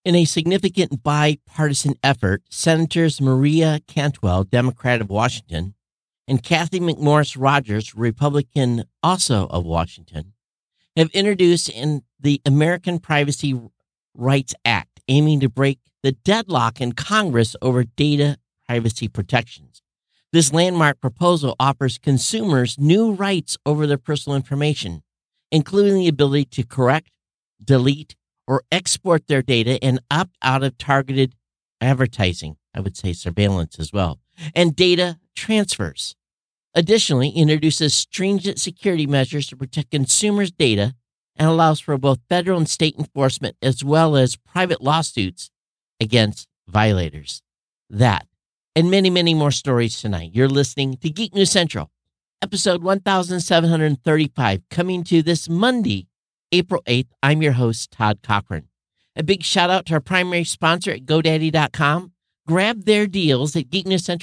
In a significant bipartisan effort, Senators Maria Cantwell, Democrat of Washington, and Kathy McMorris Rodgers, Republican also of Washington, have introduced in the American Privacy Rights Act, aiming to break the deadlock in Congress over data privacy protections. This landmark proposal offers consumers new rights over their personal information, including the ability to correct, delete, or export their data and opt out of targeted advertising, I would say surveillance as well, and data transfers. Additionally, it introduces stringent security measures to protect consumers' data and allows for both federal and state enforcement as well as private lawsuits against violators. That and many, many more stories tonight. You're listening to Geek News Central, episode 1735, coming to this Monday, April 8th. I'm your host, Todd Cochran. A big shout out to our primary sponsor at GoDaddy.com. Grab their deals at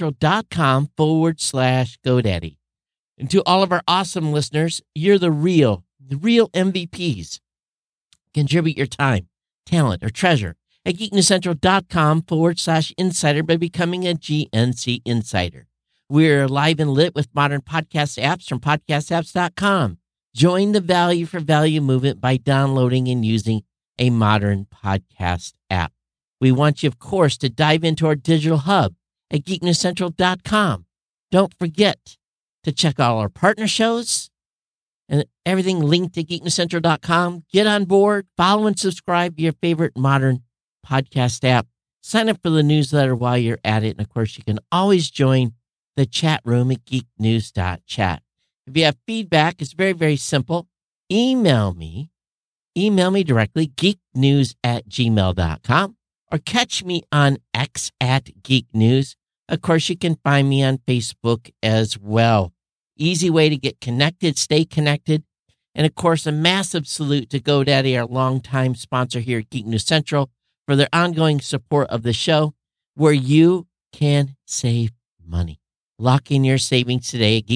geeknewscentral.com/GoDaddy. And to all of our awesome listeners, you're the real MVPs. Contribute your time, talent, or treasure at geeknewscentral.com/insider by becoming a GNC Insider. We're live and lit with modern podcast apps from podcastapps.com. Join the value for value movement by downloading and using a modern podcast app. We want you, of course, to dive into our digital hub at geeknewscentral.com. Don't forget to check all our partner shows and everything linked to geeknewscentral.com. Get on board, follow and subscribe to your favorite modern podcast app. Sign up for the newsletter while you're at it. And, of course, you can always join the chat room at geeknews.chat. If you have feedback, it's very, very simple. Email me directly, geeknews@gmail.com, or catch me on X at Geek News. Of course, you can find me on Facebook as well. Easy way to get connected, stay connected. And, of course, a massive salute to GoDaddy, our longtime sponsor here at Geek News Central, for their ongoing support of the show, where you can save money. Lock in your savings today at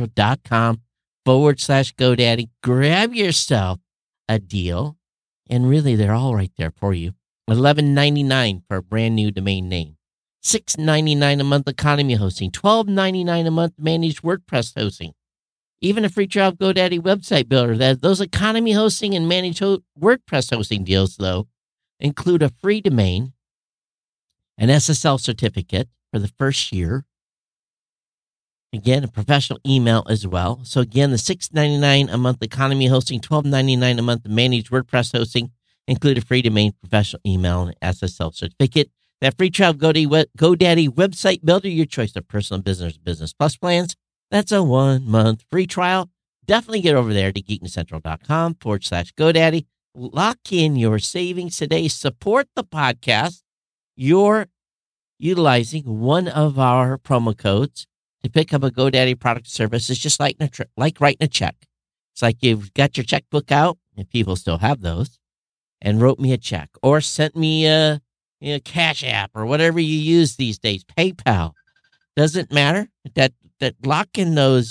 geeknewscentral.com/GoDaddy. Grab yourself a deal, and really, they're all right there for you. $11.99 for a brand new domain name. $6.99 a month economy hosting. $12.99 a month managed WordPress hosting. Even a free trial of GoDaddy website builder. Those economy hosting and managed WordPress hosting deals, though, include a free domain, an SSL certificate for the first year. Again, a professional email as well. So again, the $6.99 a month economy hosting, $12.99 a month managed WordPress hosting, include a free domain, professional email, and SSL certificate. That free trial of GoDaddy website builder, your choice of personal business plus plans. That's a 1-month free trial. Definitely get over there to geeknewscentral.com/GoDaddy. Lock in your savings today. Support the podcast. You're utilizing one of our promo codes to pick up a GoDaddy product or service. It's just like writing a check. It's like you've got your checkbook out, if people still have those, and wrote me a check or sent me a Cash App or whatever you use these days, PayPal. Doesn't matter. That lock in a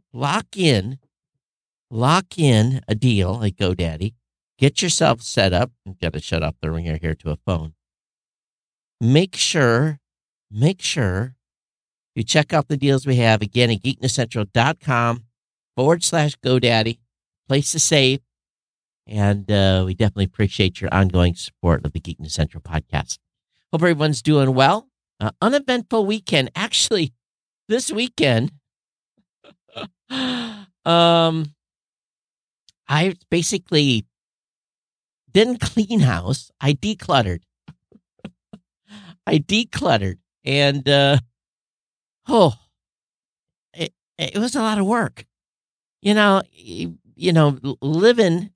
deal at GoDaddy. Get yourself set up. I've got to shut off the ringer here to a phone. Make sure you check out the deals we have again at geeknewscentral.com/GoDaddy. Place to save. And we definitely appreciate your ongoing support of the Geek News Central podcast. Hope everyone's doing well. Uneventful weekend. Actually, this weekend, I basically didn't clean house. I decluttered. And, it was a lot of work. Living,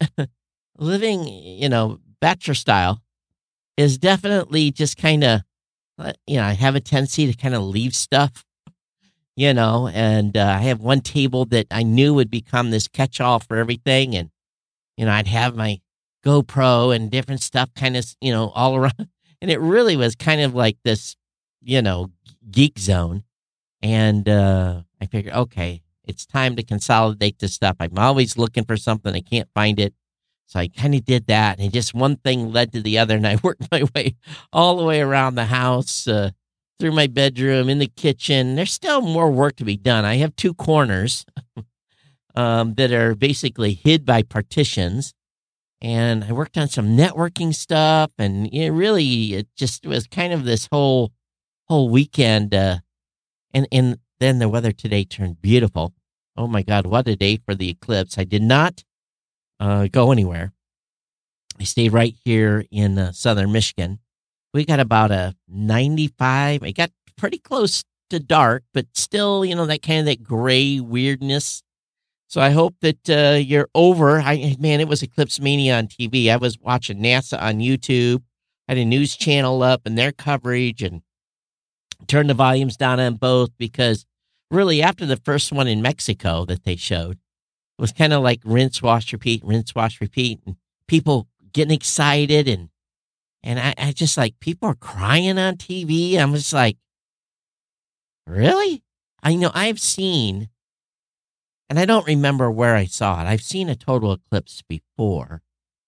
bachelor style is definitely just kind of, I have a tendency to kind of leave stuff, and I have one table that I knew would become this catch-all for everything. And, I'd have my GoPro and different stuff kind of, all around. And it really was kind of like this, geek zone. And I figured, okay, it's time to consolidate this stuff. I'm always looking for something. I can't find it. So I kind of did that, and just one thing led to the other, and I worked my way all the way around the house, through my bedroom, in the kitchen. There's still more work to be done. I have two corners that are basically hid by partitions, and I worked on some networking stuff, and it just was kind of this whole weekend, and then the weather today turned beautiful. Oh my God, what a day for the eclipse! I did not go anywhere. I stayed right here in southern Michigan. We got about a 95. It got pretty close to dark, but still, that kind of that gray weirdness. So I hope that you're over. Man, it was Eclipse Mania on TV. I was watching NASA on YouTube. I had a news channel up and their coverage, and turned the volumes down on both because really after the first one in Mexico that they showed, it was kind of like rinse, wash, repeat, and people getting excited, and I just like, people are crying on TV. I'm just like, really? I've seen, and I don't remember where I saw it. I've seen a total eclipse before.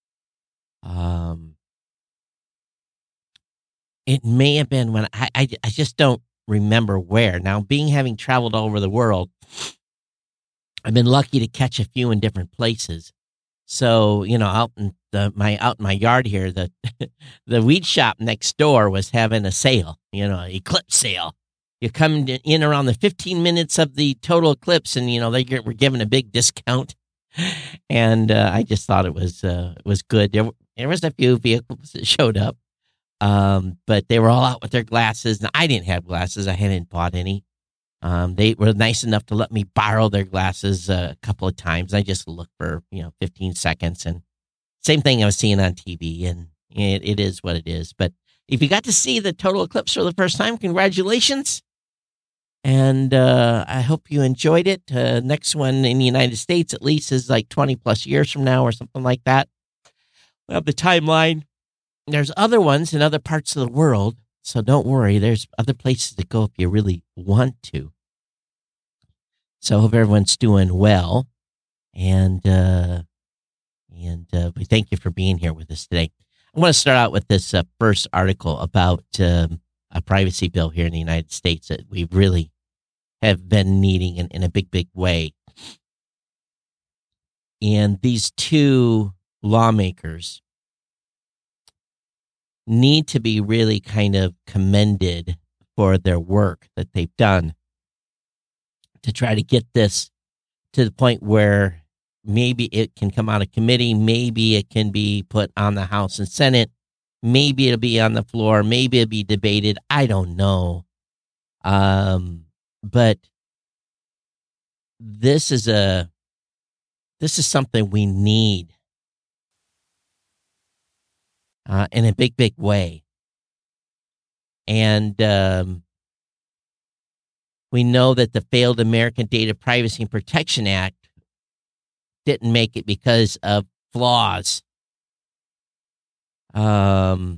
It may have been when I just don't remember where. Now, having traveled all over the world, I've been lucky to catch a few in different places. So, out in my yard here, the the weed shop next door was having a sale, eclipse sale. You come in around the 15 minutes of the total eclipse, and they were giving a big discount. And I just thought it was good. There was a few vehicles that showed up, but they were all out with their glasses. And I didn't have glasses; I hadn't bought any. They were nice enough to let me borrow their glasses a couple of times. I just looked for 15 seconds, and same thing I was seeing on TV, and it is what it is. But if you got to see the total eclipse for the first time, congratulations. And I hope you enjoyed it. Next one in the United States, at least, is like 20 plus years from now or something like that. We have the timeline. There's other ones in other parts of the world, so don't worry. There's other places to go if you really want to. So I hope everyone's doing well. And we thank you for being here with us today. I want to start out with this first article about a privacy bill here in the United States that we really have been needing in a big, big way. And these two lawmakers need to be really kind of commended for their work that they've done to try to get this to the point where maybe it can come out of committee, maybe it can be put on the House and Senate, maybe it'll be on the floor, maybe it'll be debated. I don't know. But this is something we need in a big, big way. And we know that the failed American Data Privacy and Protection Act didn't make it because of flaws. But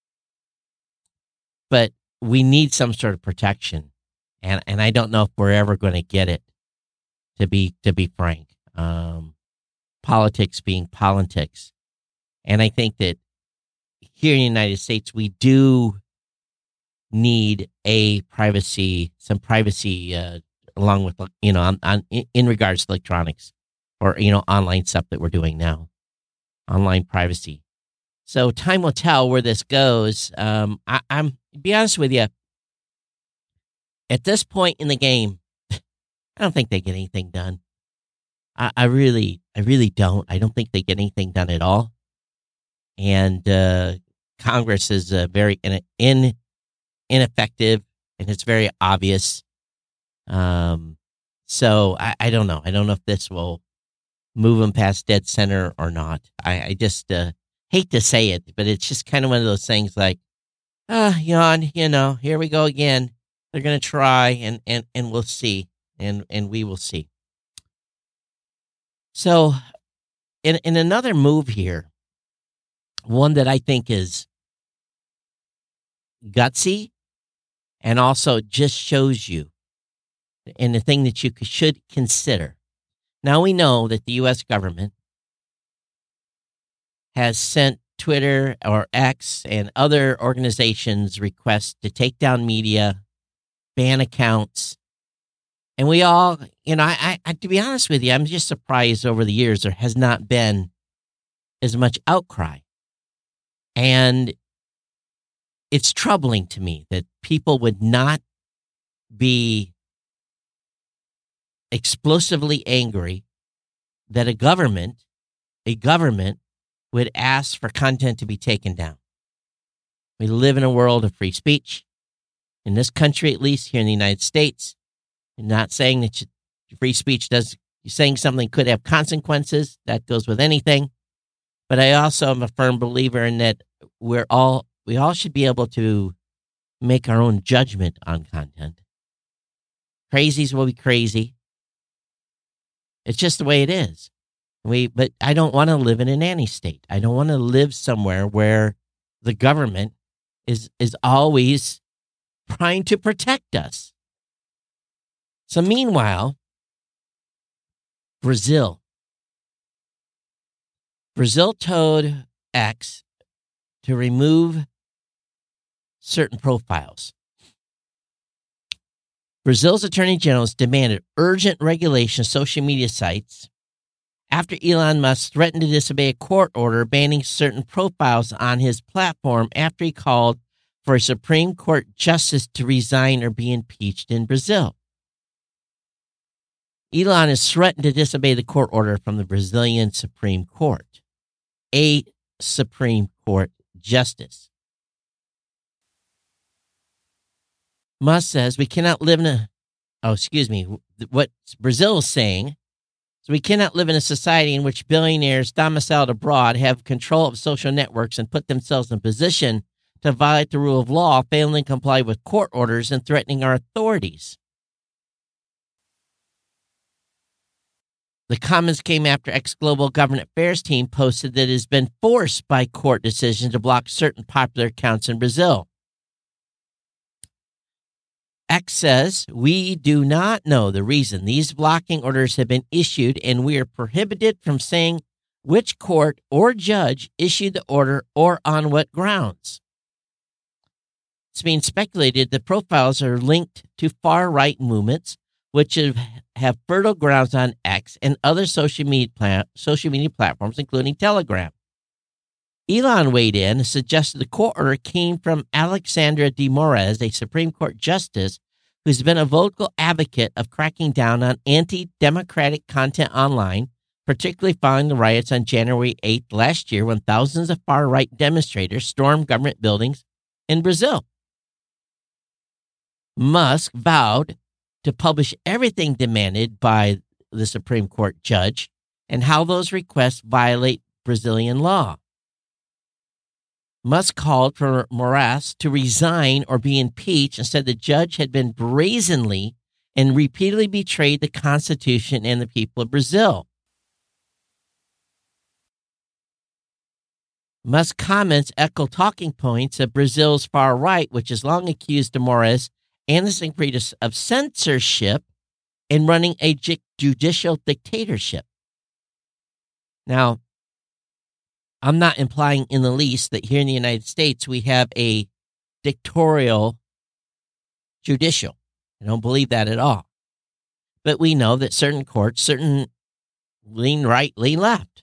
we need some sort of protection. And I don't know if we're ever going to get it, to be frank. Politics being politics. And I think that here in the United States, we do need some privacy along with, in regards to electronics or, online stuff that we're doing now, online privacy. So time will tell where this goes. I'm to be honest with you, at this point in the game, I don't think they get anything done. I really don't. I don't think they get anything done at all. And Congress is very ineffective, and it's very obvious. So I don't know. I don't know if this will move them past dead center or not. I just hate to say it, but it's just kind of one of those things like, yawn, here we go again. They're going to try, and we'll see, and we will see. So in another move here, one that I think is gutsy and also just shows you, and the thing that you should consider. Now we know that the U.S. government has sent Twitter or X and other organizations requests to take down media, ban accounts. And we all, I to be honest with you, I'm just surprised over the years there has not been as much outcry. And it's troubling to me that people would not be explosively angry that a government would ask for content to be taken down. We live in a world of free speech. In this country, at least here in the United States, I'm not saying that free speech saying something could have consequences. That goes with anything. But I also am a firm believer in that we all should be able to make our own judgment on content. Crazies will be crazy. It's just the way it is. But I don't want to live in a nanny state. I don't want to live somewhere where the government is always trying to protect us. So meanwhile, Brazil told X to remove certain profiles. Brazil's Attorney General has demanded urgent regulation of social media sites after Elon Musk threatened to disobey a court order banning certain profiles on his platform after he called for a Supreme Court justice to resign or be impeached in Brazil. Elon has threatened to disobey the court order from the Brazilian Supreme Court, a Supreme Court justice. Musk says we cannot live in what Brazil is saying. So we cannot live in a society in which billionaires domiciled abroad have control of social networks and put themselves in a position to violate the rule of law, failing to comply with court orders and threatening our authorities. The comments came after ex-Global Government Affairs team posted that it has been forced by court decision to block certain popular accounts in Brazil. X says, we do not know the reason these blocking orders have been issued, and we are prohibited from saying which court or judge issued the order or on what grounds. It's being speculated that profiles are linked to far-right movements, which have fertile grounds on X and other social media platforms, including Telegram. Elon weighed in and suggested the court order came from Alexandra de Moraes, a Supreme Court justice who's been a vocal advocate of cracking down on anti-democratic content online, particularly following the riots on January 8th last year when thousands of far-right demonstrators stormed government buildings in Brazil. Musk vowed to publish everything demanded by the Supreme Court judge and how those requests violate Brazilian law. Musk called for Moraes to resign or be impeached and said the judge had been brazenly and repeatedly betrayed the Constitution and the people of Brazil. Musk's comments echo talking points of Brazil's far right, which has long accused de Moraes and the Supreme Court of censorship and running a judicial dictatorship. Now, I'm not implying in the least that here in the United States we have a dictatorial judicial. I don't believe that at all. But we know that certain courts, certain lean right, lean left.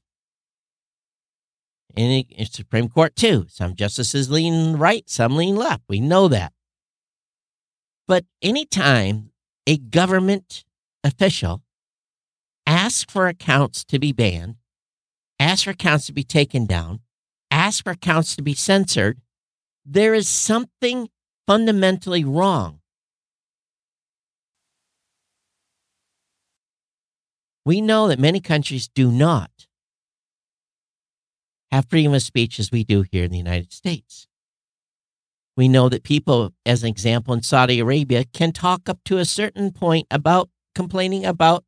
And the Supreme Court too. Some justices lean right, some lean left. We know that. But anytime a government official asks for accounts to be banned, asks for accounts to be taken down, asks for accounts to be censored, there is something fundamentally wrong. We know that many countries do not have freedom of speech as we do here in the United States. We know that people, as an example, in Saudi Arabia can talk up to a certain point about complaining about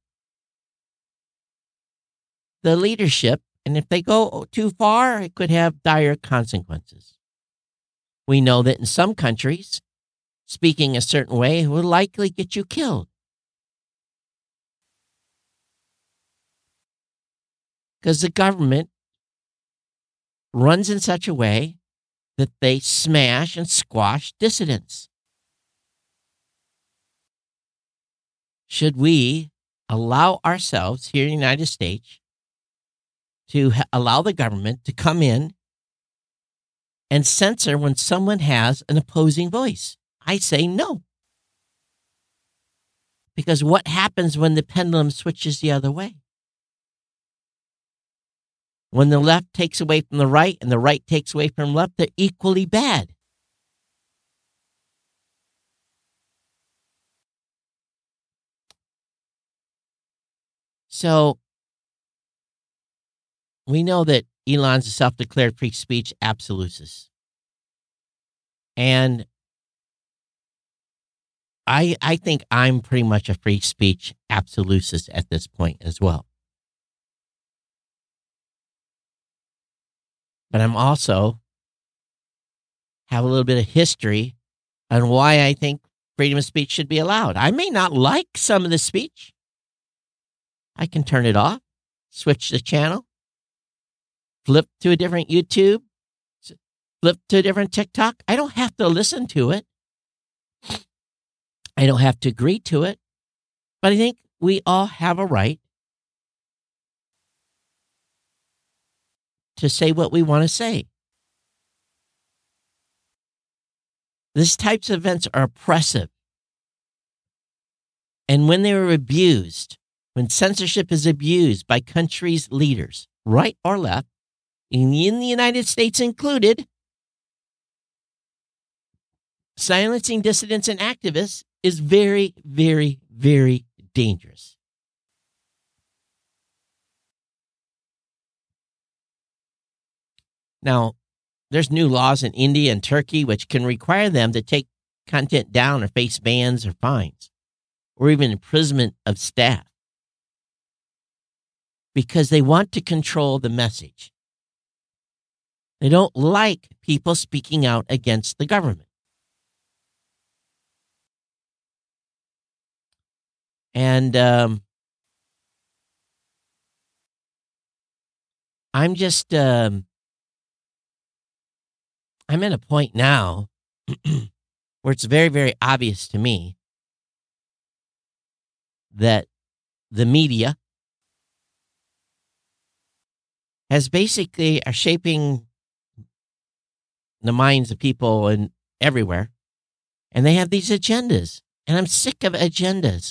the leadership, and if they go too far, it could have dire consequences. We know that in some countries, speaking a certain way will likely get you killed. Because the government runs in such a way that they smash and squash dissidents. Should we allow ourselves here in the United States to allow the government to come in and censor when someone has an opposing voice? I say no. Because what happens when the pendulum switches the other way? When the left takes away from the right and the right takes away from the left, they're equally bad. So we know that Elon's a self-declared free speech absolutist. And I think I'm pretty much a free speech absolutist at this point as well. But I'm also have a little bit of history on why I think freedom of speech should be allowed. I may not like some of the speech. I can turn it off, switch the channel, flip to a different YouTube, flip to a different TikTok. I don't have to listen to it. I don't have to agree to it. But I think we all have a right to say what we want to say. These types of events are oppressive. And when they are abused, when censorship is abused by countries' leaders, right or left, in the United States included, silencing dissidents and activists is very, very, very dangerous. Now, there's new laws in India and Turkey which can require them to take content down or face bans or fines, or even imprisonment of staff, because they want to control the message. They don't like people speaking out against the government. And I'm just, I'm at a point now where it's very, very obvious to me that the media has basically are shaping the minds of people and everywhere, and they have these agendas, and I'm sick of agendas.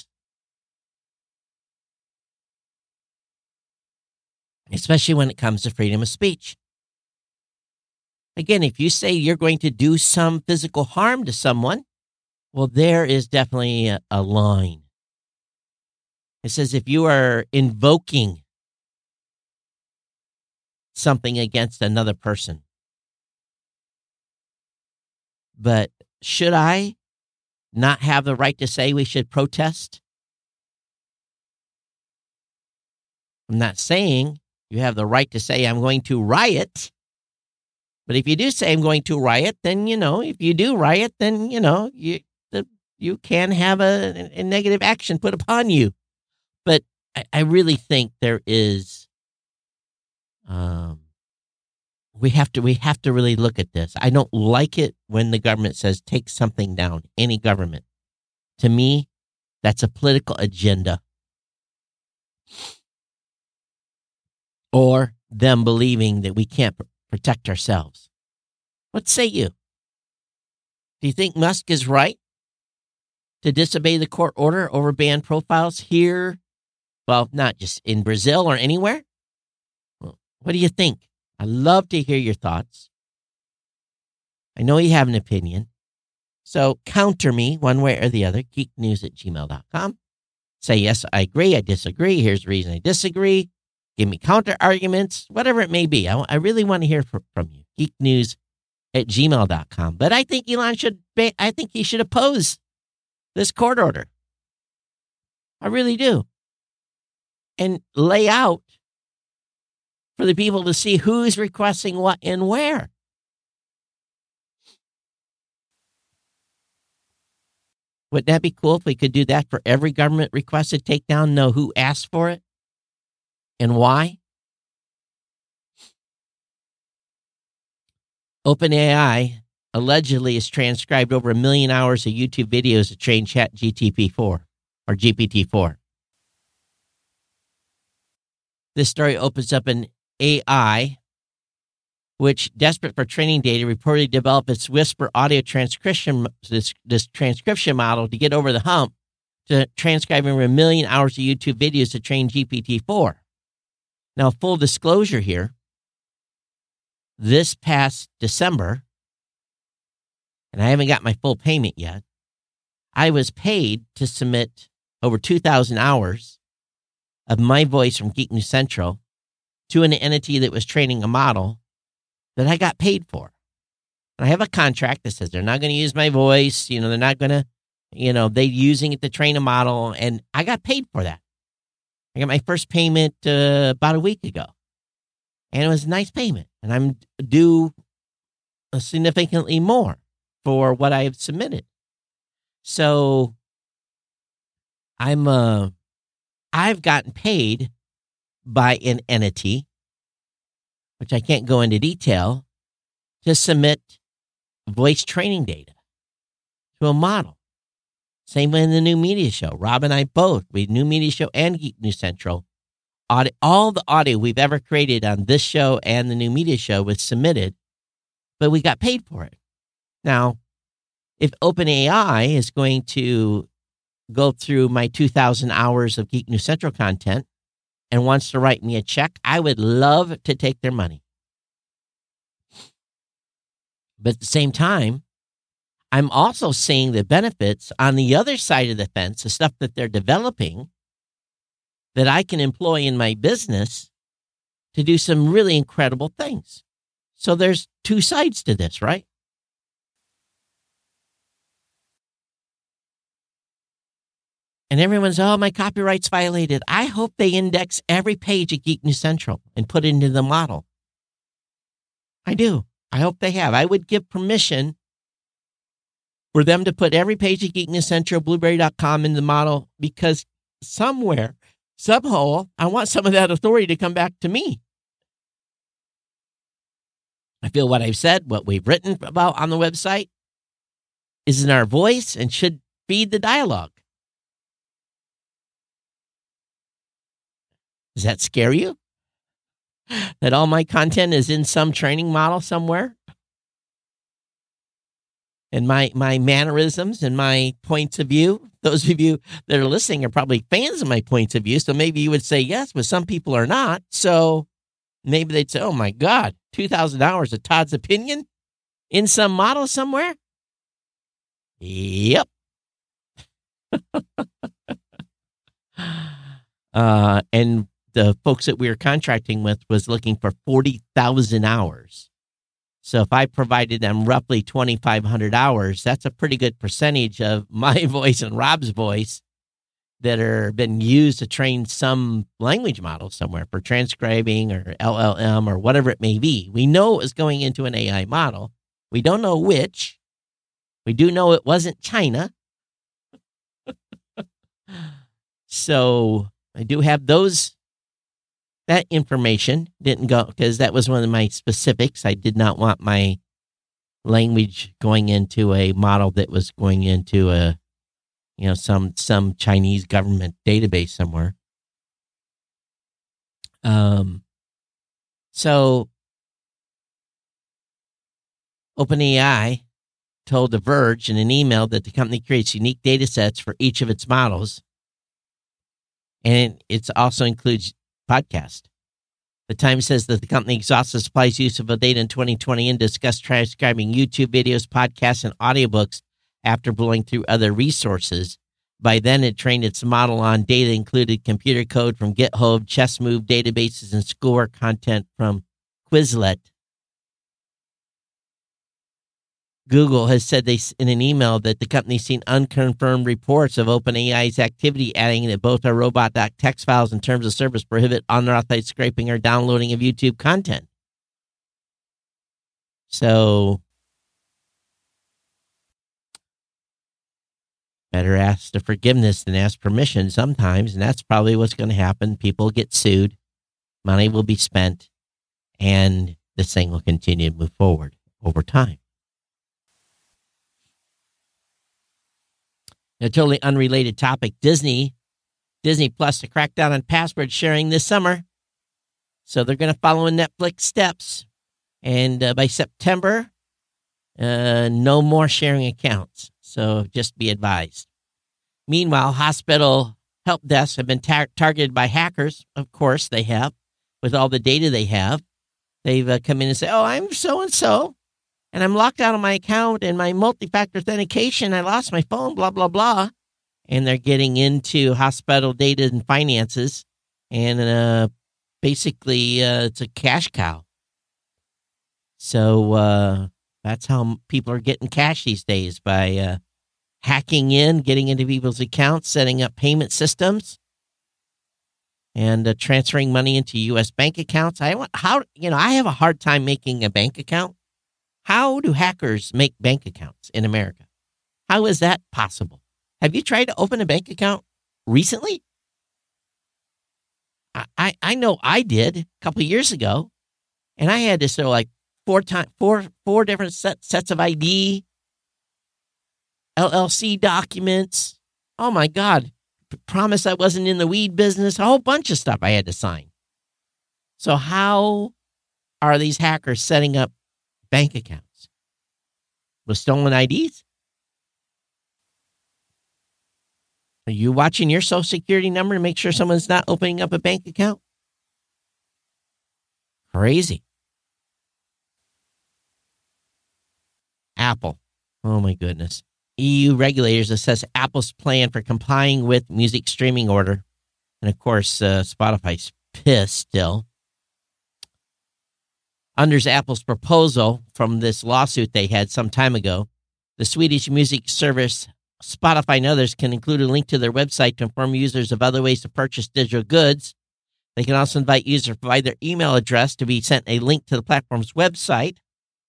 Especially when it comes to freedom of speech. Again, if you say you're going to do some physical harm to someone, well, there is definitely a line. It says if you are invoking something against another person. But should I not have the right to say we should protest? I'm not saying you have the right to say I'm going to riot. But if you do say I'm going to riot, then, if you do riot, then, you can have a negative action put upon you. But I really think there is, we have to really look at this. I don't like it when the government says take something down, any government. To me, that's a political agenda. Or them believing that we can't protect ourselves. What say you? Do you think Musk is right to disobey the court order over banned profiles here? Well, not just in Brazil or anywhere. Well, what do you think? I'd love to hear your thoughts. I know you have an opinion. So counter me one way or the other, geeknews@gmail.com. Say, yes, I agree, I disagree. Here's the reason I disagree. Give me counter arguments, whatever it may be. I really want to hear from you. geeknews@gmail.com. But I think Elon I think he should oppose this court order. I really do. And lay out for the people to see who's requesting what and where. Wouldn't that be cool if we could do that for every government requested takedown, know who asked for it? And why? OpenAI allegedly has transcribed over 1 million hours of YouTube videos to train ChatGPT-4 or GPT-4. This story opens up an AI, which, desperate for training data, reportedly developed its Whisper audio transcription, this transcription model to get over the hump to transcribing over 1 million hours of YouTube videos to train GPT-4. Now, full disclosure here, this past December, and I haven't got my full payment yet, I was paid to submit over 2,000 hours of my voice from Geek News Central to an entity that was training a model that I got paid for. And I have a contract that says they're not going to use my voice. They're not going to, they're using it to train a model. And I got paid for that. I got my first payment about a week ago. And it was a nice payment. And I'm due significantly more for what I have submitted. So I've gotten paid by an entity, which I can't go into detail, to submit voice training data to a model. Same way in the New Media Show. Rob and I both, New Media Show and Geek News Central, all the audio we've ever created on this show and the New Media Show was submitted, but we got paid for it. Now, if OpenAI is going to go through my 2,000 hours of Geek News Central content and wants to write me a check, I would love to take their money. But at the same time, I'm also seeing the benefits on the other side of the fence, the stuff that they're developing that I can employ in my business to do some really incredible things. So there's two sides to this, right? And everyone's, my copyright's violated. I hope they index every page of Geek News Central and put it into the model. I do. I hope they have. I would give permission for them to put every page of Geek News Central, Blueberry.com in the model, because somewhere, somehow, I want some of that authority to come back to me. I feel what I've said, what we've written about on the website is in our voice and should feed the dialogue. Does that scare you? That all my content is in some training model somewhere? And my mannerisms and my points of view, those of you that are listening are probably fans of my points of view, so maybe you would say yes, but some people are not. So maybe they'd say, oh my God, 2,000 hours of Todd's opinion in some model somewhere? Yep. And the folks that we were contracting with was looking for 40,000 hours. So if I provided them roughly 2,500 hours, that's a pretty good percentage of my voice and Rob's voice that are been used to train some language model somewhere for transcribing or LLM or whatever it may be. We know it was going into an AI model. We don't know which. We do know it wasn't China. So I do have that information didn't go because that was one of my specifics. I did not want my language going into a model that was going into a, some Chinese government database somewhere. So OpenAI told The Verge in an email that the company creates unique data sets for each of its models. And it also includes podcast. The Times says that the company exhausts the supply's use of data in 2020 and discussed transcribing YouTube videos, podcasts, and audiobooks after blowing through other resources. By then, it trained its model on data included computer code from GitHub, ChessMove databases, and schoolwork content from Quizlet. Google has said in an email that the company's seen unconfirmed reports of OpenAI's activity, adding that both our robot.txt files and terms of service prohibit unauthorized scraping or downloading of YouTube content. So, better ask for forgiveness than ask permission sometimes, and that's probably what's going to happen. People get sued, money will be spent, and this thing will continue to move forward. over time. A totally unrelated topic, Disney Plus to crack down on password sharing this summer. So they're going to follow in Netflix steps. And by September, no more sharing accounts. So just be advised. Meanwhile, hospital help desks have been targeted by hackers. Of course they have, with all the data they have. They've come in and say, oh, I'm so-and-so, and I'm locked out of my account and my multi-factor authentication. I lost my phone, blah, blah, blah. And they're getting into hospital data and finances. And basically, it's a cash cow. So that's how people are getting cash these days, by hacking in, getting into people's accounts, setting up payment systems, and transferring money into U.S. bank accounts. I have a hard time making a bank account. How do hackers make bank accounts in America? How is that possible? Have you tried to open a bank account recently? I know I did a couple of years ago, and I had to show like four different sets of ID, LLC documents. Oh my God. Promise I wasn't in the weed business. A whole bunch of stuff I had to sign. So how are these hackers setting up bank accounts? With stolen IDs? Are you watching your social security number to make sure someone's not opening up a bank account? Crazy. Apple. Oh my goodness. EU regulators assess Apple's plan for complying with music streaming order. And of course, Spotify's pissed still. Under Apple's proposal from this lawsuit they had some time ago, the Swedish music service Spotify and others can include a link to their website to inform users of other ways to purchase digital goods. They can also invite users to provide their email address to be sent a link to the platform's website.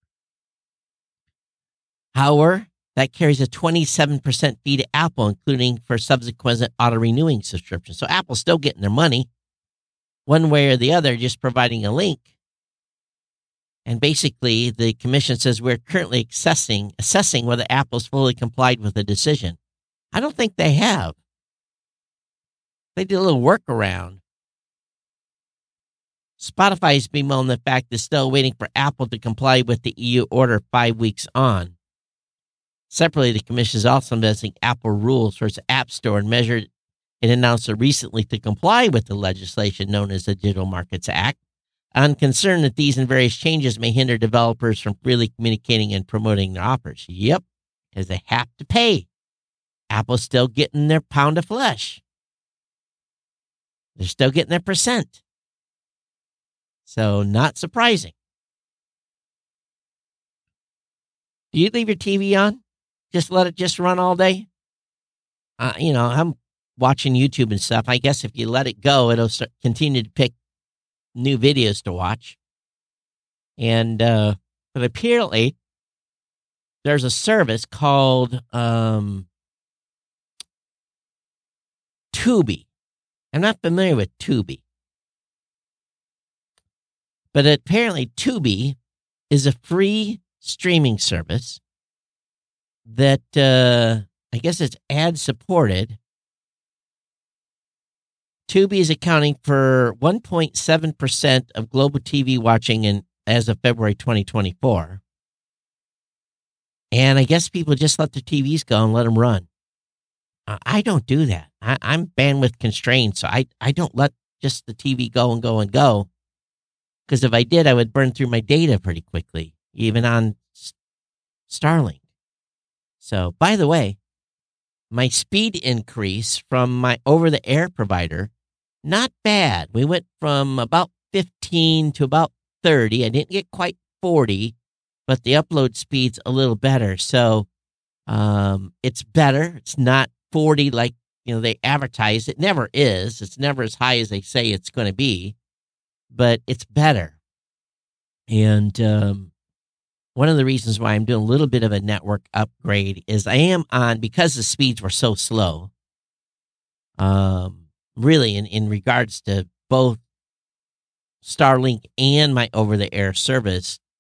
However, that carries a 27% fee to Apple, including for subsequent auto-renewing subscriptions. So Apple's still getting their money one way or the other, just providing a link. And basically, the commission says we're currently assessing whether Apple's fully complied with the decision. I don't think they have. They did a little workaround. Spotify is bemoaning the fact they're still waiting for Apple to comply with the EU order 5 weeks on. Separately, the commission is also investigating Apple rules for its App Store and measured it announced recently to comply with the legislation known as the Digital Markets Act. I'm concerned that these and various changes may hinder developers from freely communicating and promoting their offers. Yep, because they have to pay. Apple's still getting their pound of flesh. They're still getting their percent. So, not surprising. Do you leave your TV on? Just let it just run all day? I'm watching YouTube and stuff. I guess if you let it go, it'll continue to pick new videos to watch. And but apparently, there's a service called Tubi. I'm not familiar with Tubi. But apparently, Tubi is a free streaming service that I guess it's ad-supported. Tubi is accounting for 1.7% of global TV watching as of February 2024. And I guess people just let their TVs go and let them run. I don't do that. I'm bandwidth constrained, so I don't let just the TV go and go and go. Because if I did, I would burn through my data pretty quickly, even on Starlink. So, by the way, my speed increase from my over-the-air provider, not bad. We went from about 15 to about 30. I didn't get quite 40, but the upload speed's a little better. So, it's better. It's not 40 like, they advertise. It never is. It's never as high as they say it's going to be, but it's better. And one of the reasons why I'm doing a little bit of a network upgrade is I am on, because the speeds were so slow, really in regards to both Starlink and my over-the-air service,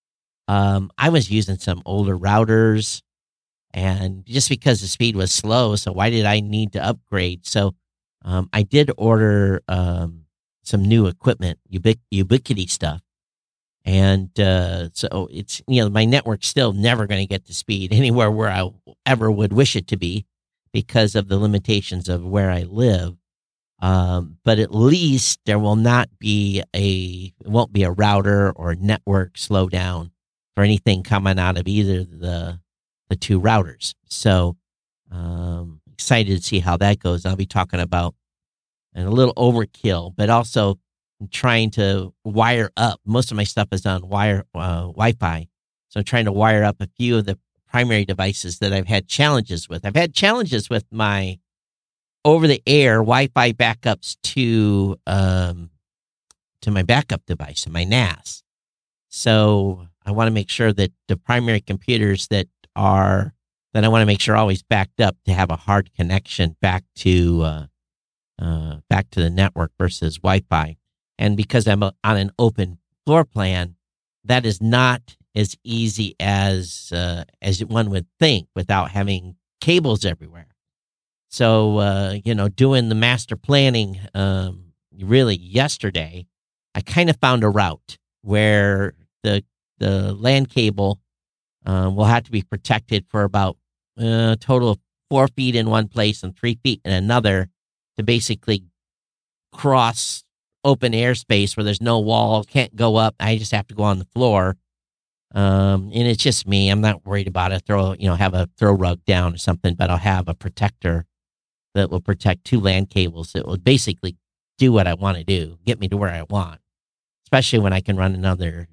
I was using some older routers, and just because the speed was slow, so why did I need to upgrade? So I did order some new equipment, Ubiquity stuff. And so it's, my network's still never going to get to speed anywhere where I ever would wish it to be because of the limitations of where I live. But at least there will not be it won't be a router or network slowdown for anything coming out of either the two routers. So excited to see how that goes. I'll be talking about and a little overkill, but also trying to wire up. Most of my stuff is on Wi-Fi. So I'm trying to wire up a few of the primary devices that I've had challenges with. I've had challenges with my over-the-air Wi-Fi backups to my backup device, to my NAS. So I want to make sure that the primary computers that I want to make sure are always backed up to have a hard connection back to the network versus Wi-Fi. And because I'm on an open floor plan, that is not as easy as one would think without having cables everywhere. So, doing the master planning really yesterday, I kind of found a route where the LAN cable will have to be protected for about a total of 4 feet in one place and 3 feet in another to basically cross open airspace where there's no wall, can't go up. I just have to go on the floor. And it's just me. I'm not worried about it. Have a throw rug down or something, but I'll have a protector that will protect 2 LAN cables that will basically do what I want to do, get me to where I want, especially when I can run another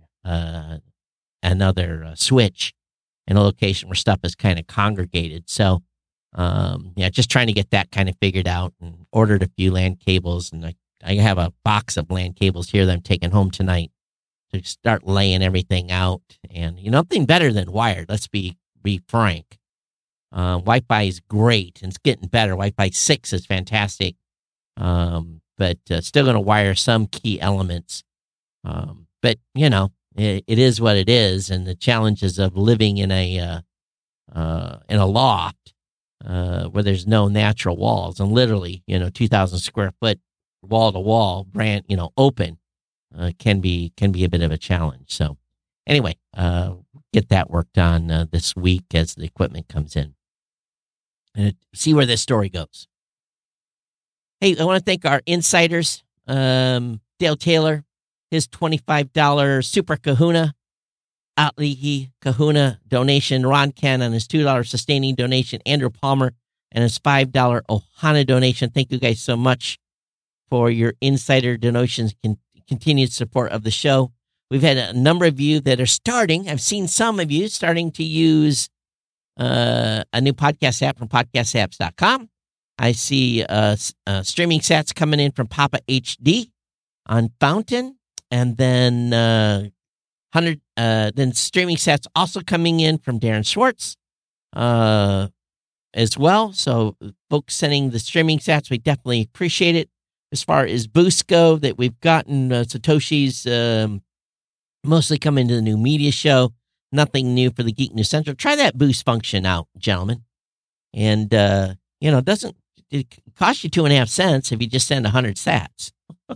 switch in a location where stuff is kind of congregated. So, just trying to get that kind of figured out and ordered a few LAN cables. And I have a box of LAN cables here that I'm taking home tonight to start laying everything out. And, nothing better than wired. Let's be frank. Wi-Fi is great and it's getting better. Wi-Fi 6 is fantastic. But still going to wire some key elements. But, it is what it is. And the challenges of living in a loft where there's no natural walls and literally, 2,000 square foot wall to wall brand, open can be a bit of a challenge. So anyway, get that worked on this week as the equipment comes in and see where this story goes. Hey, I want to thank our insiders, Dale Taylor, his $25 Super Kahuna, Atlihi Kahuna donation, Ron Cannon, his $2 sustaining donation, Andrew Palmer, and his $5 Ohana donation. Thank you guys so much for your insider donations, continued support of the show. We've had a number of you that are starting. I've seen some of you starting to use a new podcast app from podcastapps.com. I see streaming sats coming in from Papa HD on Fountain, and then then streaming sats also coming in from Darren Schwartz as well. So folks sending the streaming sats, we definitely appreciate it. As far as boosts go, that we've gotten Satoshi's mostly coming to the new media show. Nothing new for the Geek News Central. Try that boost function out, gentlemen. And, it costs you 2.5 cents if you just send 100 sats.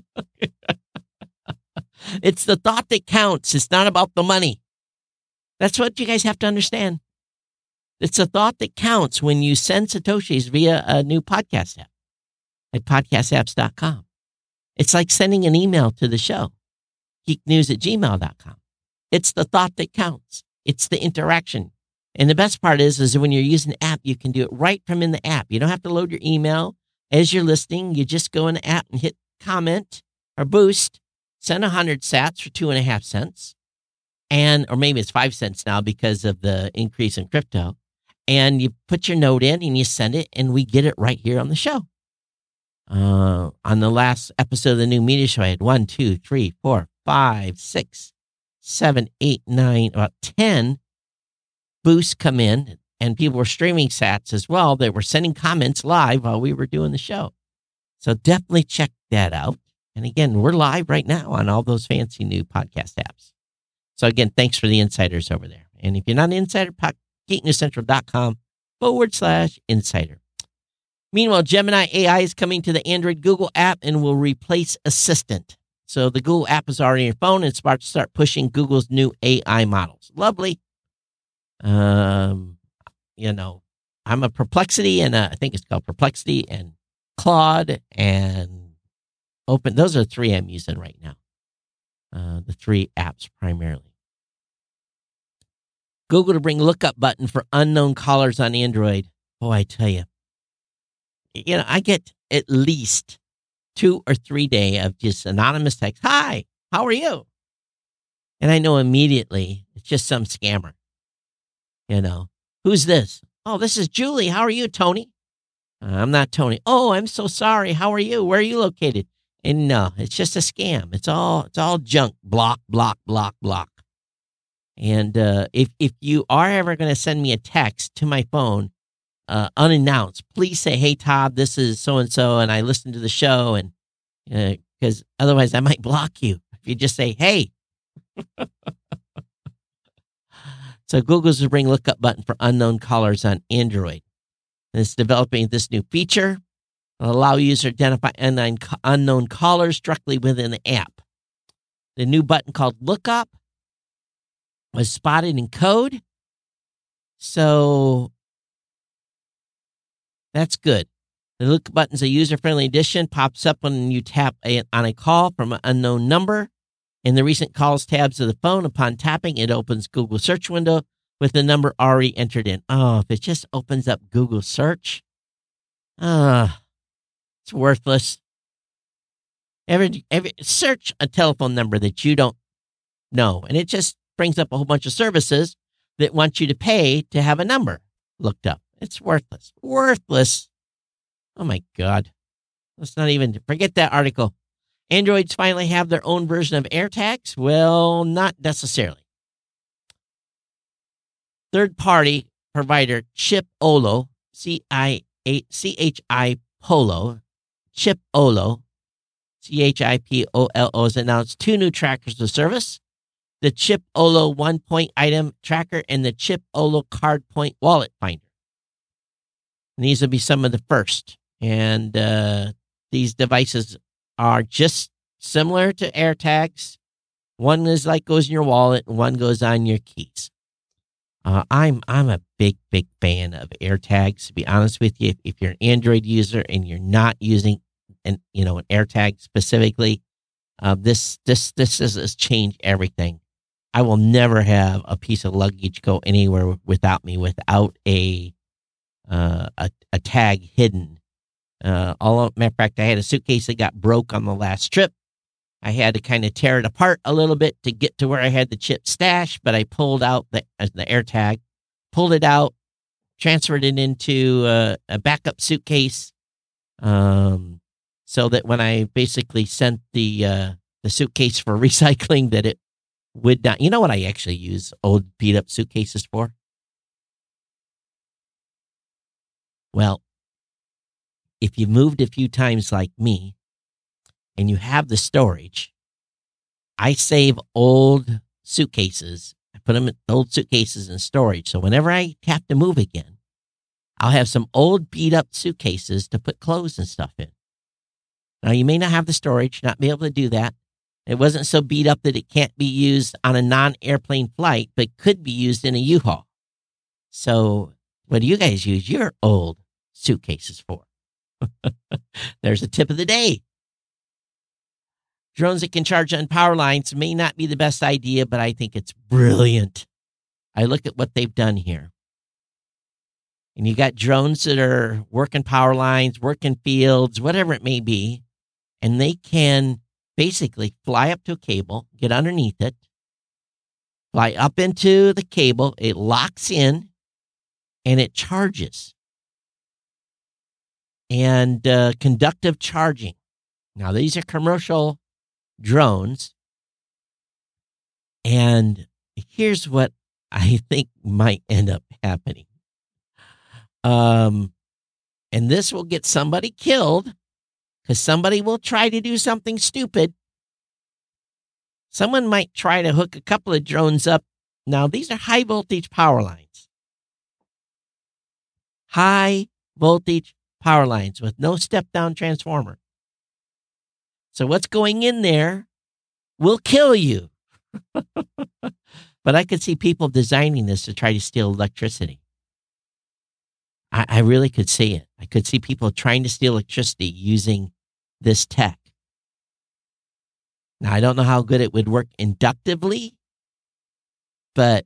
It's the thought that counts. It's not about the money. That's what you guys have to understand. It's the thought that counts when you send Satoshis via a new podcast app at podcastapps.com. It's like sending an email to the show, geeknews@gmail.com. It's the thought that counts. It's the interaction. And the best part is when you're using the app, you can do it right from in the app. You don't have to load your email as you're listening. You just go in the app and hit comment or boost, send 100 sats for 2.5 cents. Or maybe it's 5 cents now because of the increase in crypto. And you put your note in and you send it, and we get it right here on the show. On the last episode of the new media show, I had 1, 2, 3, 4, 5, 6, 7, 8, 9, about 10 boosts come in, and people were streaming sats as well. They were sending comments live while we were doing the show. So definitely check that out. And again, we're live right now on all those fancy new podcast apps. So again, thanks for the insiders over there. And if you're not an insider, geeknewscentral.com/insider. Meanwhile, Gemini AI is coming to the Android Google app and will replace Assistant. So the Google app is already on your phone, and it's about to start pushing Google's new AI models. Lovely. I'm a Perplexity, and I think it's called Perplexity, and Claude, and Open. Those are the three I'm using right now. The three apps primarily. Google to bring lookup button for unknown callers on Android. Boy, I tell you. I get at least 2 or 3 days of just anonymous text. Hi, how are you? And I know immediately it's just some scammer. Who's this? Oh, this is Julie. How are you, Tony? I'm not Tony. Oh, I'm so sorry. How are you? Where are you located? And no, it's just a scam. It's all junk. Block, block, block, block. And if you are ever going to send me a text to my phone, unannounced, please say, "Hey, Todd, this is so and so, and I listened to the show," and because otherwise I might block you if you just say, "Hey." So Google's to bring lookup button for unknown callers on Android. And it's developing this new feature. It'll allow users to identify unknown callers directly within the app. The new button called Lookup was spotted in code. So that's good. The Lookup button's a user-friendly addition. Pops up when you tap on a call from an unknown number. In the recent calls tabs of the phone, upon tapping, it opens Google search window with the number already entered in. Oh, if it just opens up Google search, it's worthless. Every search a telephone number that you don't know, and it just brings up a whole bunch of services that want you to pay to have a number looked up. It's worthless. Worthless. Oh my God. Let's not even forget that article. Androids finally have their own version of AirTags? Well, not necessarily. Third-party provider Chipolo, C-H-I Polo, Chipolo, Chipollo, has announced 2 new trackers of service, the Chipolo one-point item tracker and the Chipolo card point wallet finder. And these will be some of the first. And these devices are just similar to AirTags. One is goes in your wallet, and one goes on your keys. I'm a big fan of AirTags. To be honest with you, if you're an Android user and you're not using an AirTag specifically, this has changed everything. I will never have a piece of luggage go anywhere without me without a tag hidden. Matter of fact, I had a suitcase that got broke on the last trip. I had to kind of tear it apart a little bit to get to where I had the chip stash, but I pulled out the AirTag, pulled it out, transferred it into a backup suitcase, so that when I basically sent the suitcase for recycling, that it would not. You know what I actually use old beat up suitcases for? Well, if you moved a few times like me and you have the storage, I save old suitcases. I put them in old suitcases in storage. So whenever I have to move again, I'll have some old beat up suitcases to put clothes and stuff in. Now, you may not have the storage, not be able to do that. It wasn't so beat up that it can't be used on a non-airplane flight, but could be used in a U-Haul. So what do you guys use your old suitcases for? There's a tip of the day. Drones that can charge on power lines may not be the best idea, but I think it's brilliant. I look at what they've done here. And you got drones that are working power lines, working fields, whatever it may be, and they can basically fly up to a cable, get underneath it, fly up into the cable, it locks in, and it charges. And conductive charging. Now, these are commercial drones. And here's what I think might end up happening. And this will get somebody killed because somebody will try to do something stupid. someone might try to hook a couple of drones up. Now, these are high voltage power lines. High voltage power lines with no step-down transformer. So what's going in there will kill you. But I could see people designing this to try to steal electricity. I really could see it. I could see people trying to steal electricity using this tech. Now, I don't know how good it would work inductively, but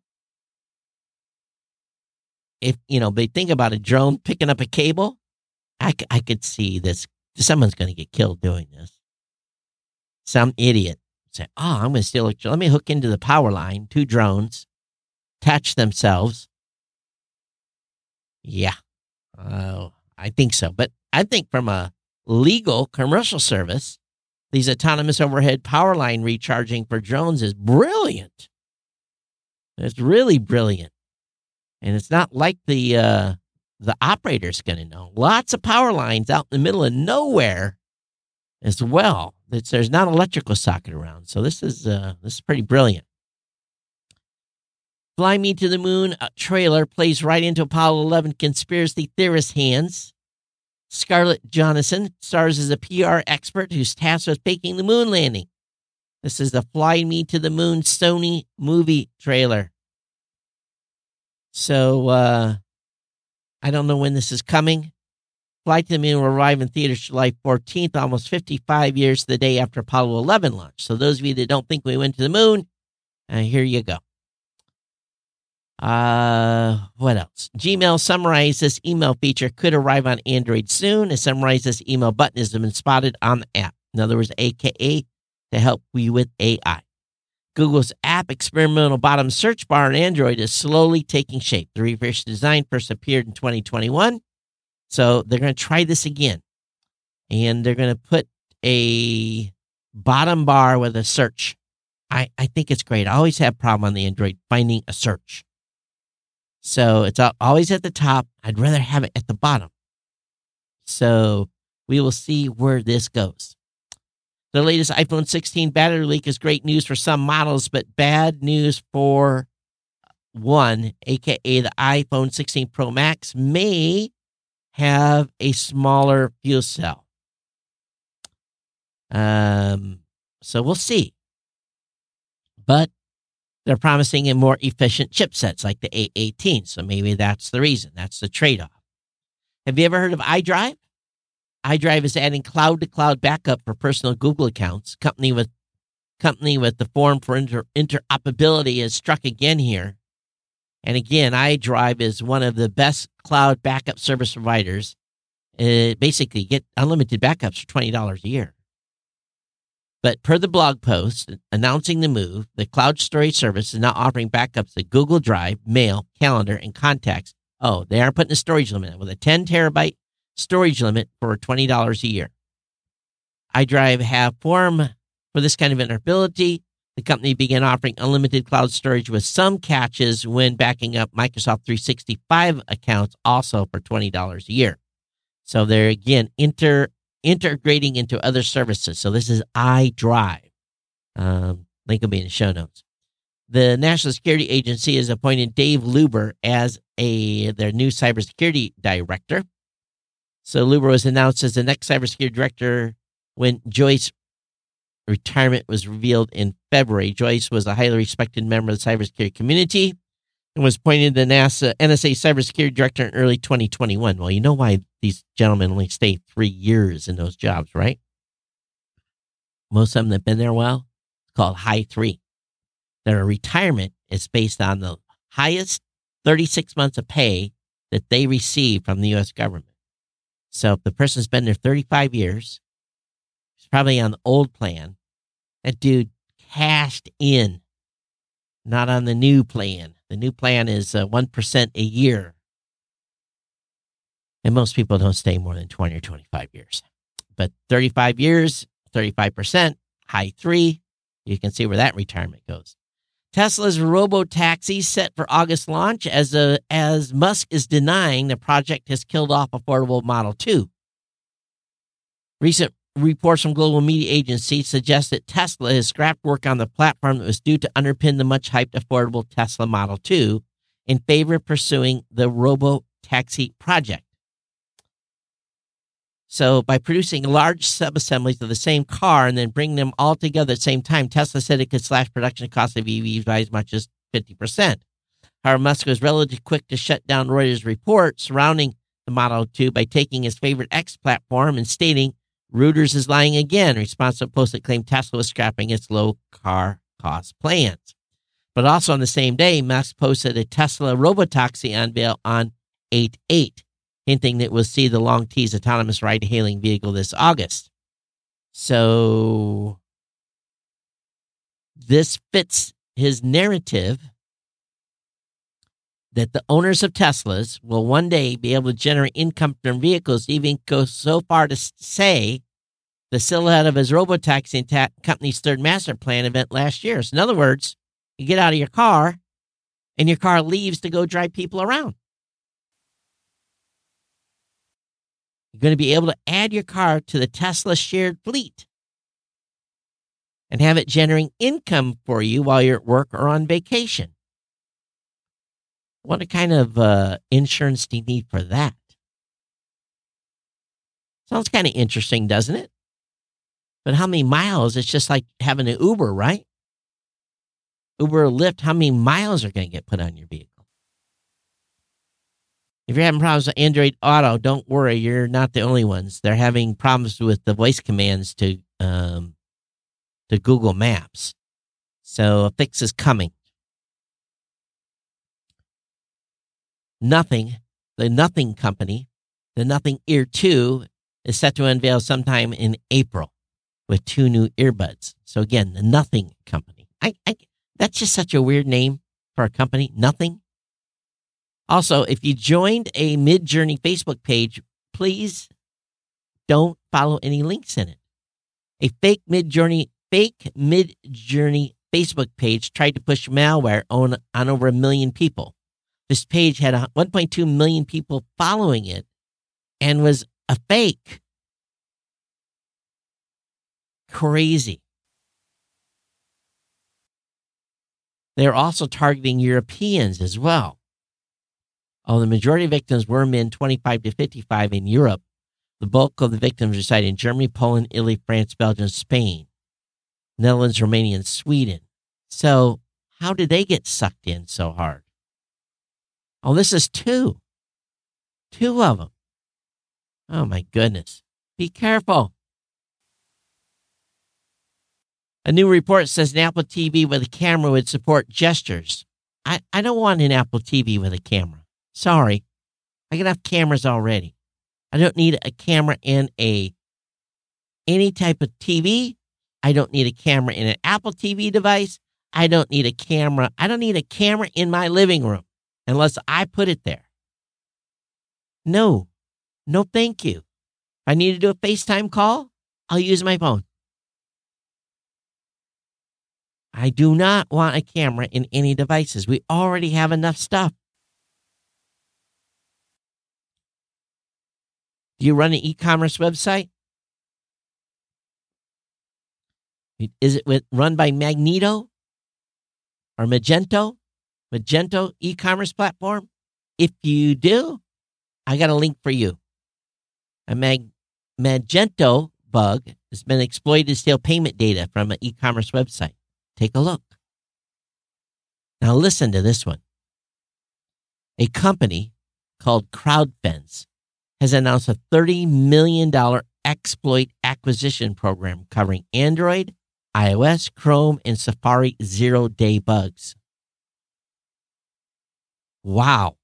if, they think about a drone picking up a cable, I could see this. Someone's going to get killed doing this. Some idiot say, I'm going to steal electricity. Let me hook into the power line, 2 drones, attach themselves. Yeah, I think so. But I think from a legal commercial service, these autonomous overhead power line recharging for drones is brilliant. It's really brilliant. And it's not like the operator's going to know. Lots of power lines out in the middle of nowhere as well. There's not an electrical socket around. So this is pretty brilliant. Fly Me to the Moon trailer plays right into Apollo 11 conspiracy theorist hands. Scarlett Johansson stars as a PR expert who's tasked with faking the moon landing. This is the Fly Me to the Moon Sony movie trailer. So, I don't know when this is coming. Flight to the Moon will arrive in theaters July 14th, almost 55 years to the day after Apollo 11 launched. So those of you that don't think we went to the moon, here you go. What else? Gmail Summarize This email feature could arrive on Android soon. A Summarize This email button has been spotted on the app. In other words, AKA, to help you with AI. Google's app experimental bottom search bar on Android is slowly taking shape. The refreshed design first appeared in 2021. So they're going to try this again. And they're going to put a bottom bar with a search. I think it's great. I always have a problem on the Android finding a search. So it's always at the top. I'd rather have it at the bottom. So we will see where this goes. The latest iPhone 16 battery leak is great news for some models, but bad news for one, aka the iPhone 16 Pro Max, may have a smaller fuel cell. So we'll see. But they're promising a more efficient chipsets like the A18. So maybe that's the reason. That's the trade-off. Have you ever heard of iDrive? iDrive is adding cloud-to-cloud backup for personal Google accounts. Company with the Forum for Interoperability is struck again here. And again, iDrive is one of the best cloud backup service providers. Basically, get unlimited backups for $20 a year. But per the blog post announcing the move, the cloud storage service is now offering backups to Google Drive, Mail, Calendar, and Contacts. Oh, they aren't putting a storage limit with a 10 terabyte storage limit for $20 a year. iDrive have Forum for this kind of interoperability. The company began offering unlimited cloud storage with some catches when backing up Microsoft 365 accounts also for $20 a year. So they're, again, integrating into other services. So this is iDrive. Link will be in the show notes. The National Security Agency has appointed Dave Luber as their new cybersecurity director. So Luber was announced as the next cybersecurity director when Joyce's retirement was revealed in February. Joyce was a highly respected member of the cybersecurity community and was appointed the NSA cybersecurity director in early 2021. Well, you know why these gentlemen only stay 3 years in those jobs, right? Most of them that have been there a while, it's called high 3. Their retirement is based on the highest 36 months of pay that they receive from the U.S. government. So if the person's been there 35 years, he's probably on the old plan. That dude cashed in, not on the new plan. The new plan is 1% a year. And most people don't stay more than 20 or 25 years. But 35 years, 35%, high 3, you can see where that retirement goes. Tesla's robo-taxi set for August launch as Musk is denying the project has killed off affordable Model 2. Recent reports from global media agencies suggest that Tesla has scrapped work on the platform that was due to underpin the much-hyped affordable Tesla Model 2 in favor of pursuing the robo-taxi project. So by producing large sub-assemblies of the same car and then bringing them all together at the same time, Tesla said it could slash production costs of EVs by as much as 50%. However, Musk was relatively quick to shut down Reuters' report surrounding the Model 2 by taking his favorite X platform and stating, Reuters is lying again, in response to a post that claimed Tesla was scrapping its low car cost plans. But also on the same day, Musk posted a Tesla robotaxi unveil on 8/8, hinting that we'll see the long-teased autonomous ride-hailing vehicle this August. So this fits his narrative that the owners of Teslas will one day be able to generate income from vehicles, even go so far to say the silhouette of his robotaxi company's third master plan event last year. So in other words, you get out of your car and your car leaves to go drive people around. You're going to be able to add your car to the Tesla shared fleet and have it generating income for you while you're at work or on vacation. What kind of insurance do you need for that? Sounds kind of interesting, doesn't it? But how many miles? It's just like having an Uber, right? Uber or Lyft, how many miles are going to get put on your vehicle? If you're having problems with Android Auto, don't worry. You're not the only ones. They're having problems with the voice commands to Google Maps. So a fix is coming. Nothing, the Nothing company, the Nothing Ear 2, is set to unveil sometime in April with 2 new earbuds. So again, the Nothing company. That's just such a weird name for a company, Nothing. Also, if you joined a Midjourney Facebook page, please don't follow any links in it. A fake Midjourney Facebook page tried to push malware on over 1 million people. This page had 1.2 million people following it and was a fake. Crazy. They're also targeting Europeans as well. Although the majority of victims were men 25 to 55 in Europe, the bulk of the victims reside in Germany, Poland, Italy, France, Belgium, Spain, Netherlands, Romania, and Sweden. So how did they get sucked in so hard? Oh, this is 2. 2 of them. Oh, my goodness. Be careful. A new report says an Apple TV with a camera would support gestures. I don't want an Apple TV with a camera. Sorry. I got enough cameras already. I don't need a camera in any type of TV. I don't need a camera in an Apple TV device. I don't need a camera. I don't need a camera in my living room unless I put it there. No, thank you. If I need to do a FaceTime call, I'll use my phone. I do not want a camera in any devices. We already have enough stuff. Do you run an e-commerce website? Is it run by Magneto or Magento? Magento e-commerce platform? If you do, I got a link for you. A Magento bug has been exploited to steal payment data from an e-commerce website. Take a look. Now listen to this one. A company called CrowdFence has announced a $30 million exploit acquisition program covering Android, iOS, Chrome, and Safari zero-day bugs. Wow.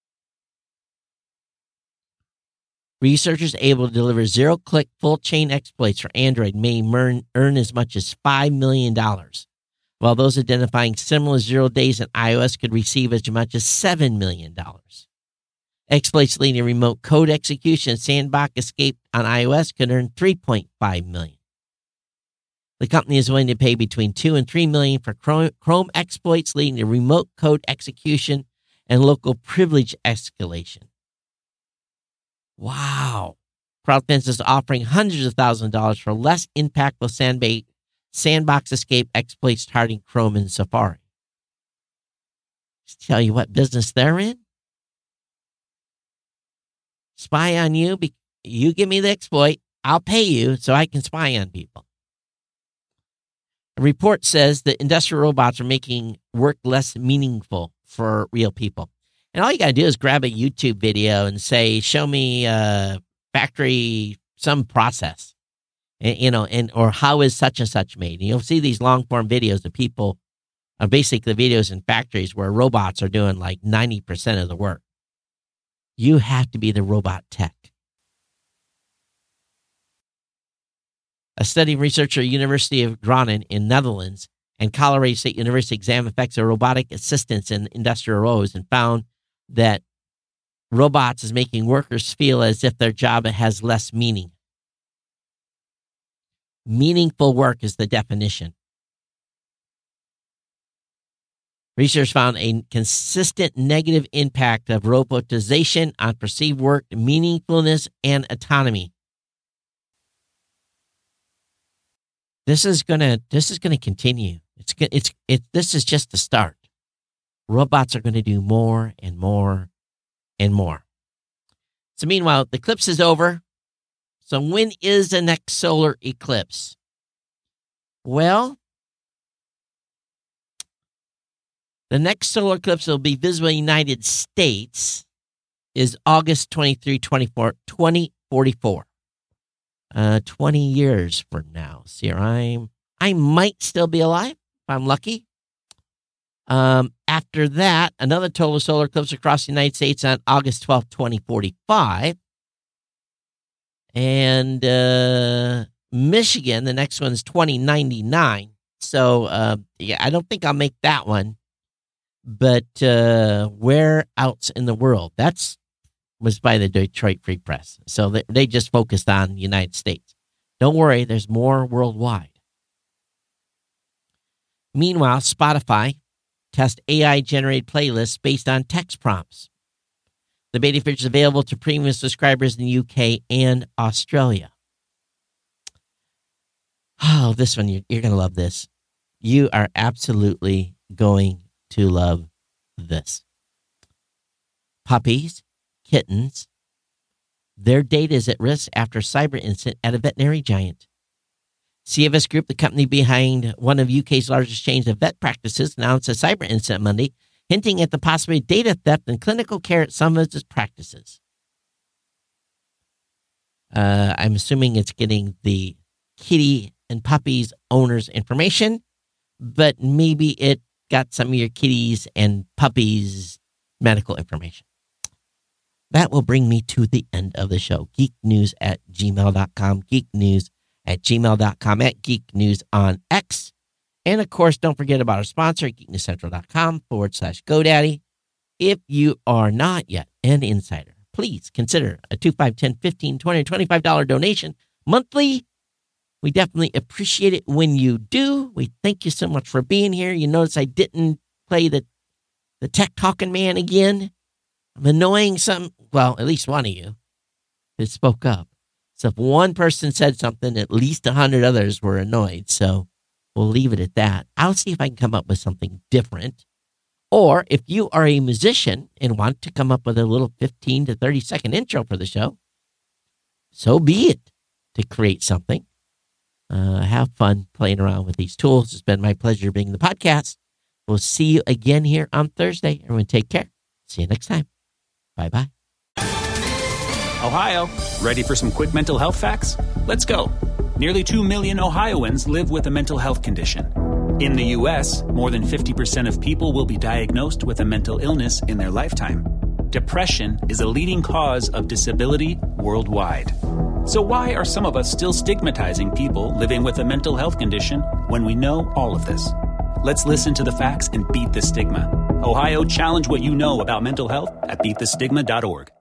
Researchers able to deliver zero-click full-chain exploits for Android may earn as much as $5 million, while those identifying similar zero days in iOS could receive as much as $7 million. Exploits leading to remote code execution Sandbox Escape on iOS could earn $3.5 million. The company is willing to pay between $2 and $3 million for Chrome exploits leading to remote code execution and local privilege escalation. Wow. CrowdFence is offering hundreds of thousands of dollars for less impactful sandbox escape exploits targeting Chrome and Safari. Just tell you what business they're in. Spy on you. You give me the exploit, I'll pay you so I can spy on people. A report says that industrial robots are making work less meaningful for real people. And all you got to do is grab a YouTube video and say, show me factory, some process, or how is such and such made. And you'll see these long form videos of people, basically videos in factories where robots are doing like 90% of the work. You have to be the robot tech. A study of researcher at University of Groningen in Netherlands and Colorado State University examined effects of robotic assistance in industrial roles and found that robots is making workers feel as if their job has less meaning. Meaningful work is the definition. Research found a consistent negative impact of robotization on perceived work, meaningfulness, and autonomy. This is gonna continue. This is just the start. Robots are going to do more and more and more. So meanwhile, the eclipse is over. So when is the next solar eclipse? Well, the next solar eclipse will be visible in the United States is August 23, 2044. 20 years from now. See, I might still be alive if I'm lucky. After that, another total solar eclipse across the United States on August 12, 2045. And Michigan, the next one's 2099. So, I don't think I'll make that one. But where else in the world? Was by the Detroit Free Press. So they just focused on the United States. Don't worry, there's more worldwide. Meanwhile, Spotify tests AI-generated playlists based on text prompts. The beta feature is available to premium subscribers in the UK and Australia. Oh, this one, you're going to love this. You are absolutely going to love this. Puppies, kittens, their data is at risk after a cyber incident at a veterinary giant. CFS Group, the company behind one of UK's largest chains of vet practices, announced a cyber incident Monday, hinting at the possibility of data theft in clinical care at some of its practices. I'm assuming it's getting the kitty and puppies owners' information, but maybe it got some of your kitties and puppies' medical information. That will bring me to the end of the show. geeknews@gmail.com, geeknews@gmail.com, at geeknews on X. And, of course, don't forget about our sponsor, geeknewscentral.com/GoDaddy. If you are not yet an insider, please consider a $2, $5, $10, $15, $20, or $25 donation monthly. We definitely appreciate it when you do. We thank you so much for being here. You notice I didn't play the tech talking man again. I'm annoying at least one of you that spoke up. So if one person said something, at least 100 others were annoyed. So we'll leave it at that. I'll see if I can come up with something different. Or if you are a musician and want to come up with a little 15 to 30 second intro for the show, so be it, to create something. Have fun playing around with these tools. It's been my pleasure being the podcast. We'll see you again here on Thursday. Everyone take care. See you next time. Bye-bye. Ohio, ready for some quick mental health facts? Let's go. Nearly 2 million Ohioans live with a mental health condition. In the U.S., more than 50% of people will be diagnosed with a mental illness in their lifetime. Depression is a leading cause of disability worldwide. So why are some of us still stigmatizing people living with a mental health condition when we know all of this? Let's listen to the facts and beat the stigma. Ohio, challenge what you know about mental health at beatthestigma.org.